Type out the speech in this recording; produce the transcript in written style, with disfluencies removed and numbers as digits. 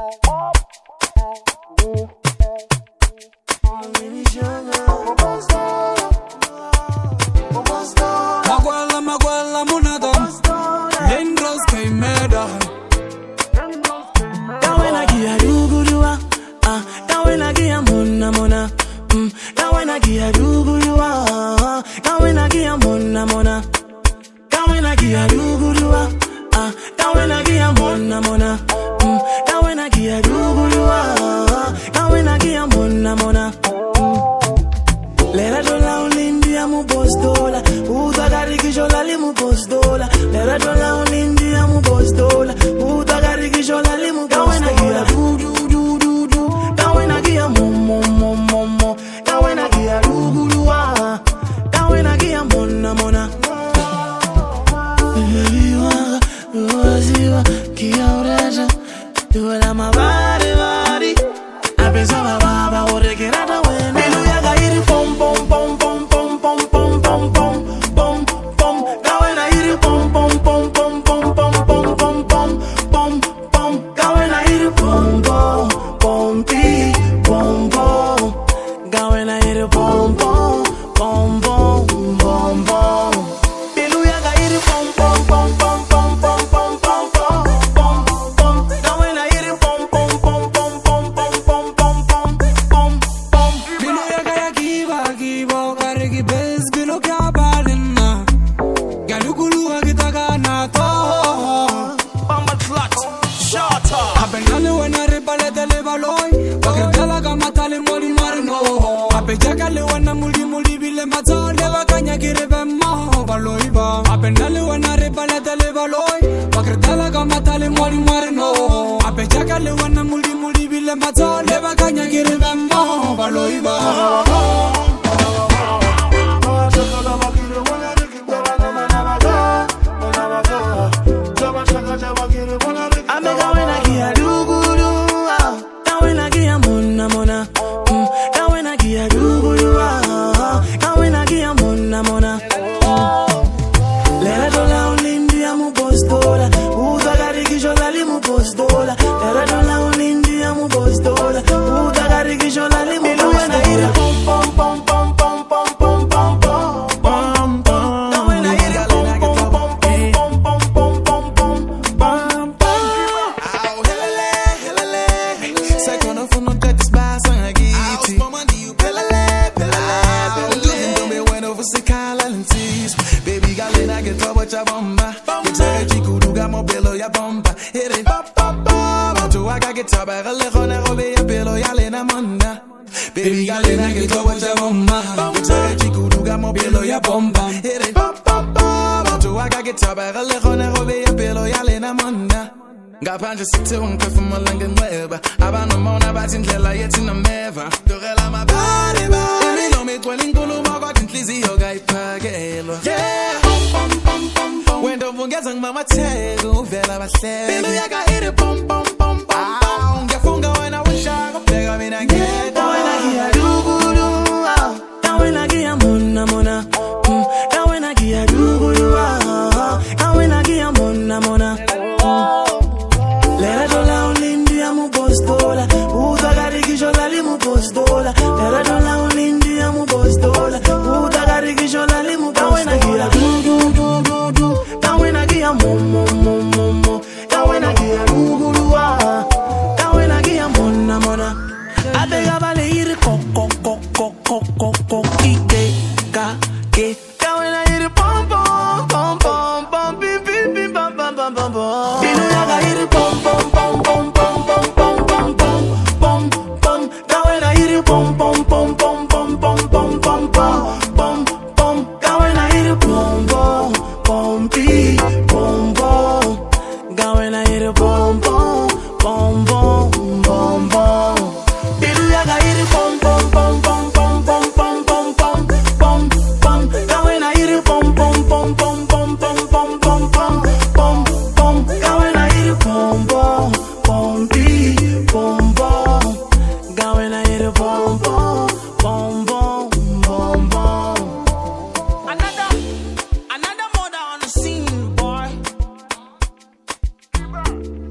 Maguela munada Lindros que meda Kawena gia rugurua Kawena gia mona Kawena gia rugurua Kawena gia mona Kawena gia rugurua Kawena gia mona Kawena gia rugurua Kawena gia mona Lera dola ulindia mu postola Uta garikishola limu postola Lera dola ulindia mu postola Uta garikishola limu Kawena gia du Kawena gia mo Kawena gia rugurua Kawena gia mona Viva, uaziva, kia ureja Duela ma bari A pensava baba, ore che rata wena Milu ya gairi pom Kawena iri pom Kawena iri pi Kawena iri pom Milu ya gairi pom Kawena iri pom Bilo ya gaya kiba Kariki bez bilo kya balina Galugulu agitaga na to Bamba clot, shut up. Apenale wana repale tele baloi Bakretala kama tale moli marino Apejagale wana muli bile matole Bakanya kirebe mo baloi ba Apenale wana repale tele baloi Bakretala kama tale moli marino Apejagale wana muli bile matole Bakanya kirebe mo baloi ba Ame kawena gia rugurua Kawena gia mona Kawena gia rugurua Kawena gia mona Lera dola ulindia mu postola Uta garikishola limu postola Lera dola ulindia mu postola Uta garikishola limu postola Kawena iri pom Kawena iri Secondo fu non te ti spasa una ghiti bueno você cala lentis Baby galera que tua bocha bomba Você chicuruga mo pelo ya bomba Ere Tu aga que tua gale khone robe ya pelo ya lena manda Baby galera que tua bocha bomba Você chicuruga mo pelo ya bomba Ere Tu aga que tua gale khone robe ya pelo ya lena manda Ngaphandle sithi ungiphefumula ngenxeba Abantu mona bathi indlela yethi nomeva Dogela mabari Imilo migcwele inkulumo kodwa inhliziyo kayiphakelwa Wendo vungeza ngimamatheka uvela bahleka Bilo yaka iri pom Ngiyafunga wena wishaka Bheka mina ngedwa Kawena gia rugurua Kawena gia mona Kawena gia rugurua Kawena gia mona Lera dola ulindia mu postola Uta garikishola limu postola Lera dola ulindia mu postola Uta garikishola limu Kawena gia du Kawena gia mo Kawena gia rugurua Kawena gia mona Abega vale ir ko Ike ke Kawena ir pom Pi pam Bilo yaga ir pom Kawena ir pom Kawena ir pom pi Kawena ir pom Bilo yaga ir pom Kawena ir pom Kawena ir pom pi Kawena ir pom Another murder on the scene, boy.